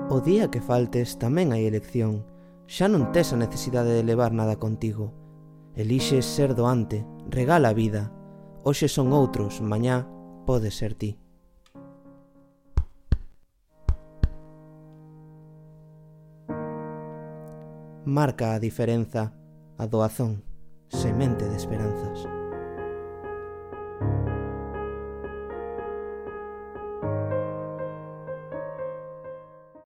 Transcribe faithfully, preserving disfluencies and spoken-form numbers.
O día que faltes tamén hai elección. Xa non tes a necesidade de levar nada contigo. Elixes ser doante, regala a vida. Hoxe son outros, mañá podes ser ti. Marca a diferenza, a doazón, semente de esperanzas.